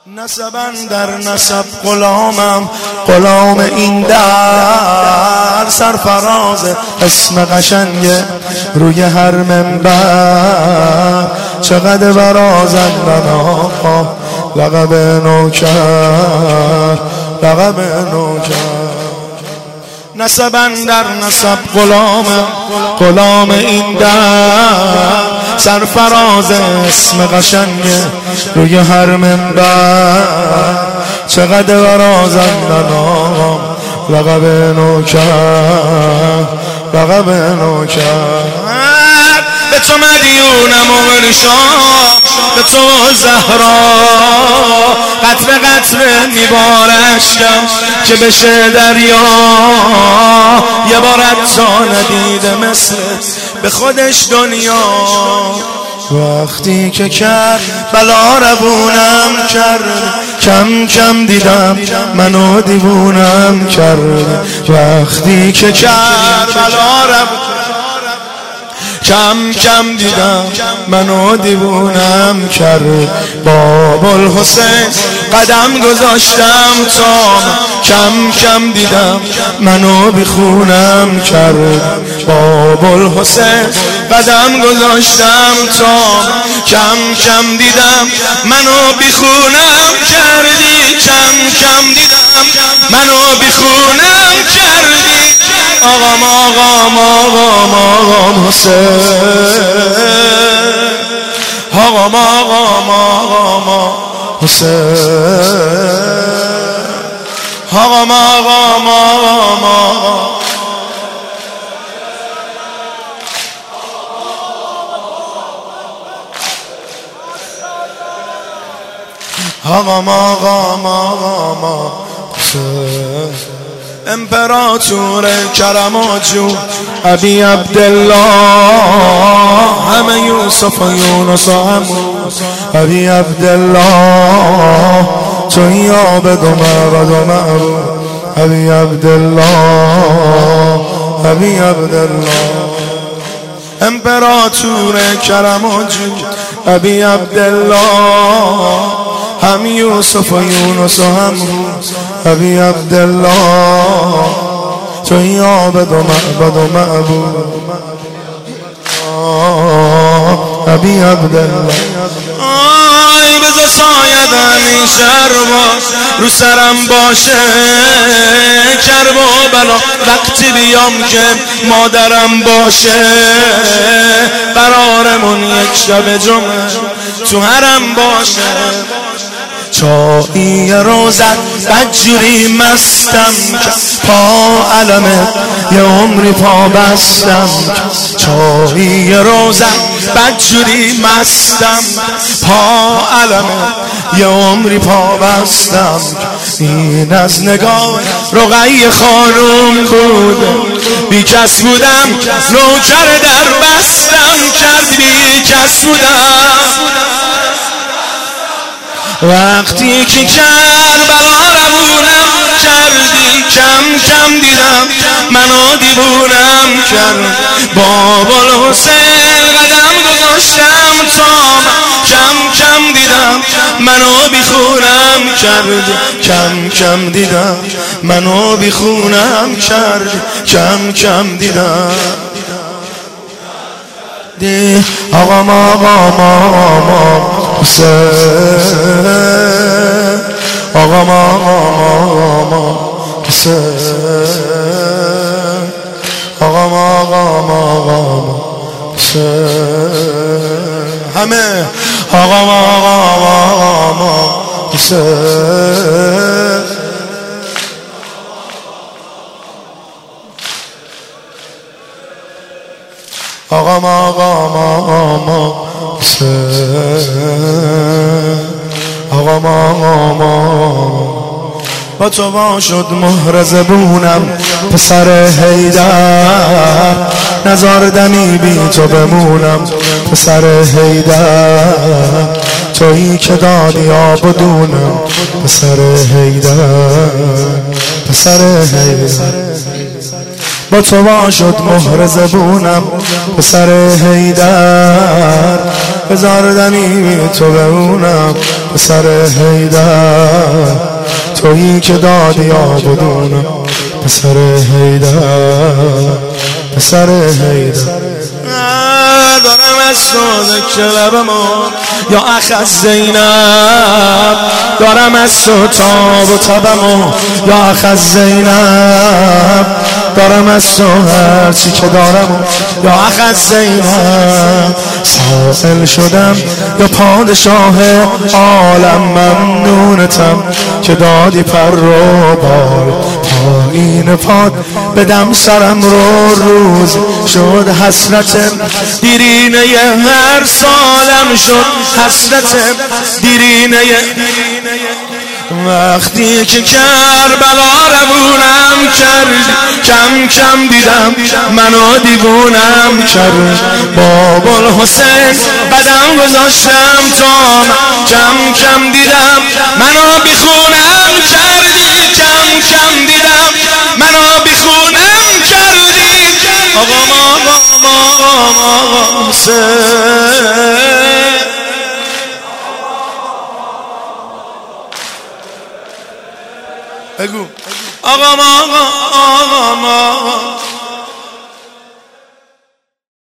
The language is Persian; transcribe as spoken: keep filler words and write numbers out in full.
نسبن در نسب غلامم، غلام این در، سرفراز اسم قشنگ روی هر منبر، چقدر برازندن آقا لقب نوکر، لقب نوکر. نسبن در نسب غلامم، غلام این در، سرفراز اسم قشنگ روی هر منبر، چقدر برازندن آقا لقب نوکر، لقب نوکر. به تو مدیونم و ورشا، به تو زهرا، قطره قطره میبارشتم که بشه دریا، یه بارت تا ندیده مثل به خودش دنیا. وقتی که کرد بلا روونم کرد، کم کم دیدم منو دیوونم کرد. وقتی که کرد بلا روونم کم کم دیدم منو دیوونم کرد. باب الحسین قدم گذاشتم تا کم کم دیدم منو بیخونم کرد. باب الحسین قدم گذاشتم تا کم کم دیدم منو بیخونم کردی، کم کم دیدم منو بیخونم کردی. آقام آقام آقام آقام حسین، آقام آقام آقام حسین، آقام آقام آقام آقام آقام آقام حسین. امپراتور کرم و جود ابی عبدالله، همه یوسف و یونس و همون ابی عبدالله. توی آبد و معبد و معبود ابی عبدالله، ابی عبدالله. امپراتور کرم و جود ابی عبدالله، هم یوسف و یونس و هم ابی عبدالله. توی عابد و معبد و معبود ابی عبدالله. آی بذار سایت همیشه رو سرم باشه، کرب و بلا وقتی بیام که مادرم باشه. قرارمون یک شب جمعه تو حرم باشه. چایی روزت بدجوری مستم، پا علمه یه عمری پا بستم. چایی روزت بدجوری مستم، پا علمه یه عمری پا بستم. این از نگاه رقیه خانوم بود، بی کس بودم نوکر در بستم کرد، بی کس بودم. وقتی که کربلا روونم کردی، کم کم دیدم منو دیوونم کرد. باب الحسین قدم گذاشتم تا کم کم دیدم منو بیخونم کرد، کم کم دیدم منو بیخونم کرد، کم کم دیدم. دی آقام آقام آقام حسین، آقام آقام حسین، آقام آقام آقام حسین. همه آقام آقام حسین، آقام آقام آقام حسین، آقام آقام با تو با شد مهر زبونم پسر حیدر، نزار دمی بی تو بمونم پسر حیدر. تویی که دادی آبدونم پسر حیدر، پسر حیدر. با تو وا شد مهر زبونم پسر حیدر بذار دمی تو بمونم پسر حیدر تویی که دادی آبدونم پسر حیدر پسر حیدر دارم از تو ذکر لبمو یا اخ از زینب دارم از تو تاب و تبمو یا اخ از زینب دارم از تو هرچی که دارم یا اخ از زینب سائل شدم یا پادشاه عالم ممنونتم که دادی پر رو بال پایین پاد بدم سرم رو روز شد حسرتم دیرینه هر سالم شد حسرتم دیرینه وقتی که کربلا روونم کرد کم کم دیدم منو دیوونم کرد باب الحسین قدم گذاشتم تا کم کم دیدم منو بیخونم کردی کم کم دیدم منو بیخونم کردی آقا آقا آقا حسین بگو آقا آقا آقا آقا